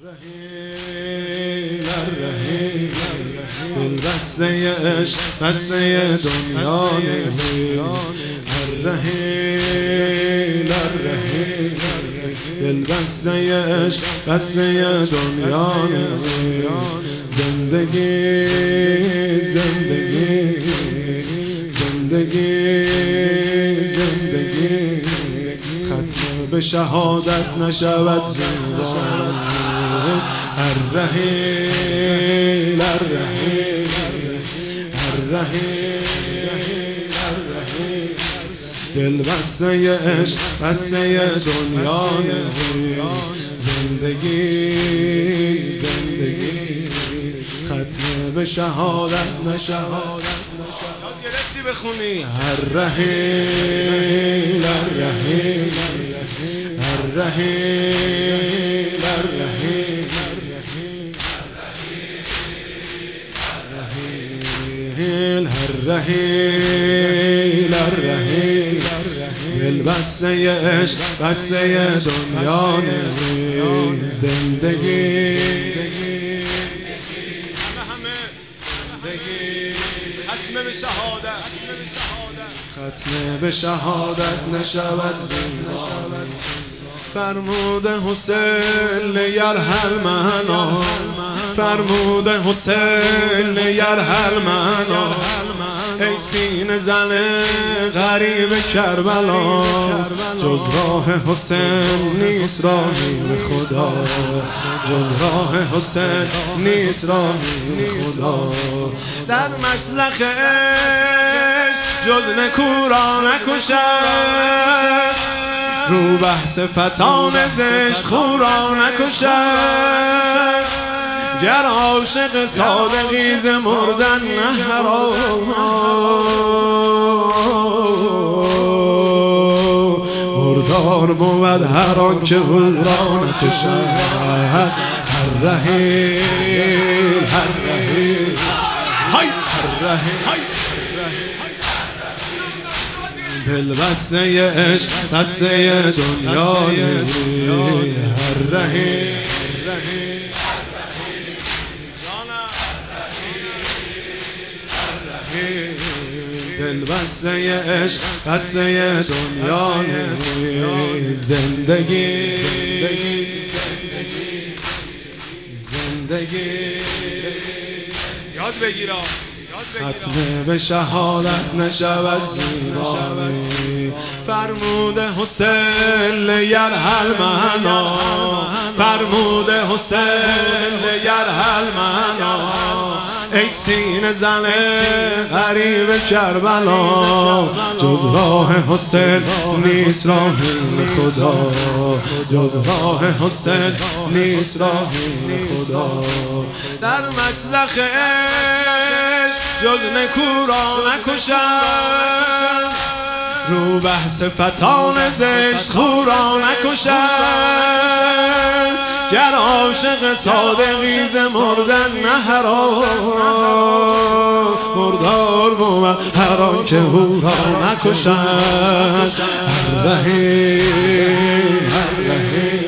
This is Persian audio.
الرحیل دل بسته عشق بسته دنیا نیست. الرحیل دل بسته عشق بسته دنیا نیست. زندگی زندگی زندگی زندگی ختم به شهادت نشود زندگی. الرحیل الرحیل الرحیل دل بسته عشق بسته دنیا نیست. زندگی زندگی ختم به شهادت نشود. گرفتی بخونی الرحیل الرحیل الرحیل الرحیل الرحیل الرحیل دل بسته عشق بسته دنیا نیست. زندگی ختم به شهادت ختم به شهادت نشود زندگی. فرمود حسین یرحل منا فرمود حسین یرحل منا ای سینه زن غریب کربلا جز راه حسین نیست راهی به خدا جز راه حسین نیست راهی به خدا. در مسلخ عشق جز نکو را نکشد رو بحث فتان زشت خو را نکشد. گر عاشق صادقی ز مردن نه حرام مردار بود هر آن که او را نکشد. الرحیل الرحیل الرحیل دل بسته عشق بسته دنیا نیست. الرحیل دل بسته عشق بسته دنیا نیست. زندگی زندگی یاد بگیرم ختم به شهادت نشود زیبایی. فرمود حسین یرحل منا فرمود حسین یرحل منا ای سینه زن غریب کربلا جز راه حسین نیست راهی به خدا جز راه حسین نیست راهی به خدا. در مسلخ عشق جز نکو را نکشد رو بحث فتان زشت خو را نکشد. گر عاشق صادقی ز مردن نه حرام مردار بود هر آن که او را نکشد. الرحیل الرحیل